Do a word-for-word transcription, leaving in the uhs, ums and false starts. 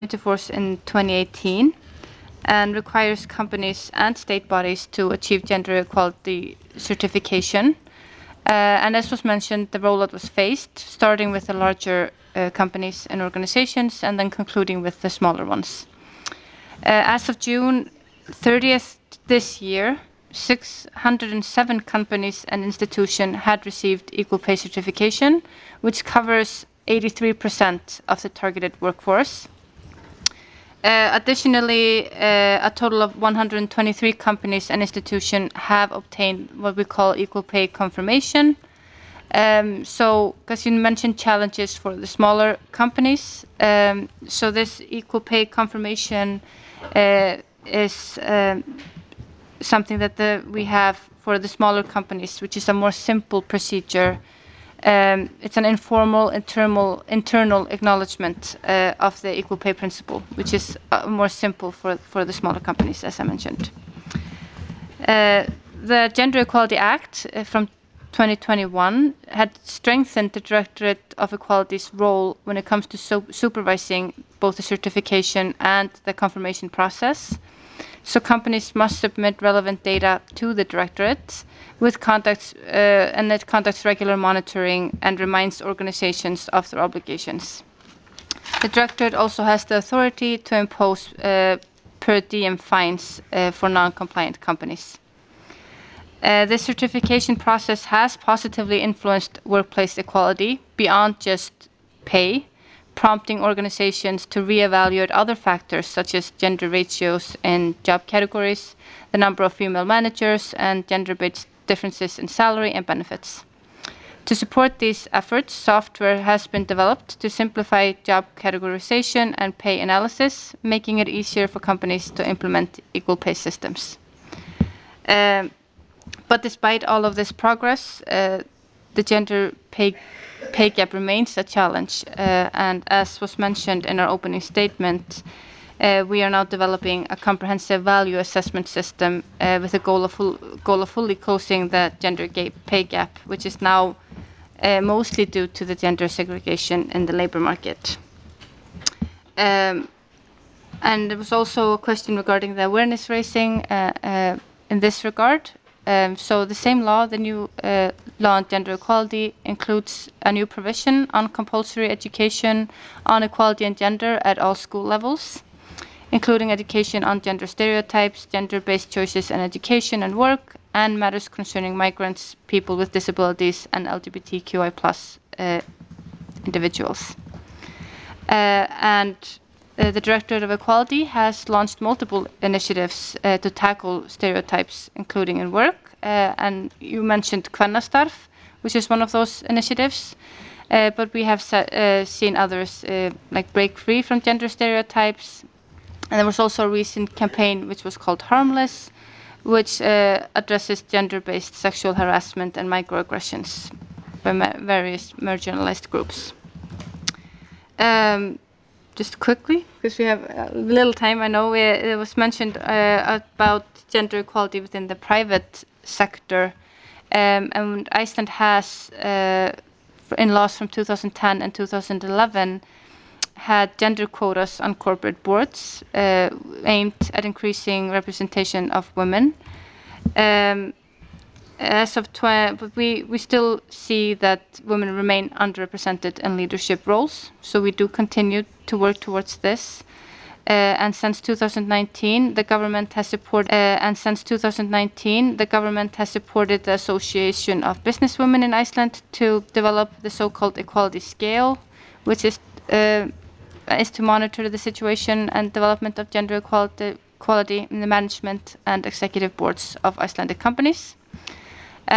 into force in twenty eighteen and requires companies and state bodies to achieve gender equality certification. Uh, and as was mentioned, the rollout was phased, starting with the larger uh, companies and organizations and then concluding with the smaller ones. Uh, as of June thirtieth this year, six hundred seven companies and institutions had received equal pay certification, which covers eighty-three percent of the targeted workforce. Uh, additionally, uh, a total of one hundred twenty-three companies and institutions have obtained what we call equal pay confirmation. Um, so, because you mentioned challenges for the smaller companies, um, so this equal pay confirmation uh, is um, something that the, we have for the smaller companies, which is a more simple procedure. Um, it's an informal internal internal acknowledgement uh, of the equal pay principle, which is uh, more simple for for the smaller companies, as I mentioned. Uh, the Gender Equality Act uh, from twenty twenty-one had strengthened the Directorate of Equality's role when it comes to so supervising both the certification and the confirmation process. So companies must submit relevant data to the Directorate with contacts, uh, and it conducts regular monitoring and reminds organizations of their obligations. The Directorate also has the authority to impose uh, per diem fines uh, for non-compliant companies. Uh, the certification process has positively influenced workplace equality beyond just pay, prompting organizations to reevaluate other factors such as gender ratios in job categories, the number of female managers, and gender-based differences in salary and benefits. To support these efforts, software has been developed to simplify job categorization and pay analysis, making it easier for companies to implement equal pay systems. Um, but despite all of this progress, uh, the gender pay, pay gap remains a challenge. Uh, and as was mentioned in our opening statement, uh, we are now developing a comprehensive value assessment system uh, with the goal of, full, goal of fully closing the gender pay gap, which is now uh, mostly due to the gender segregation in the labor market. Um, and there was also a question regarding the awareness raising uh, uh, in this regard. Um, so the same law, the new uh, law on gender equality, includes a new provision on compulsory education on equality and gender at all school levels, including education on gender stereotypes, gender-based choices in education and work, and matters concerning migrants, people with disabilities, and L G B T Q I plus uh, individuals. Uh, and uh, the Directorate of Equality has launched multiple initiatives uh, to tackle stereotypes, including in work. Uh, and you mentioned Kvennastarf, which is one of those initiatives. Uh, but we have uh, seen others uh, like Break Free from Gender Stereotypes. And there was also a recent campaign which was called Harmless, which uh, addresses gender-based sexual harassment and microaggressions by ma various marginalized groups. Um, just quickly, because we have a little time, I know it, it was mentioned uh, about gender equality within the private sector. Um, and Iceland has, uh, in laws from two thousand ten and two thousand eleven, had gender quotas on corporate boards uh, aimed at increasing representation of women. Um, as of twenty, but we, we still see that women remain underrepresented in leadership roles, so we do continue to work towards this. Uh, and since two thousand nineteen, the government has supported. Uh, and since two thousand nineteen, the government has supported the Association of Businesswomen in Iceland to develop the so-called equality scale, which is uh, is to monitor the situation and development of gender equality, equality in the management and executive boards of Icelandic companies.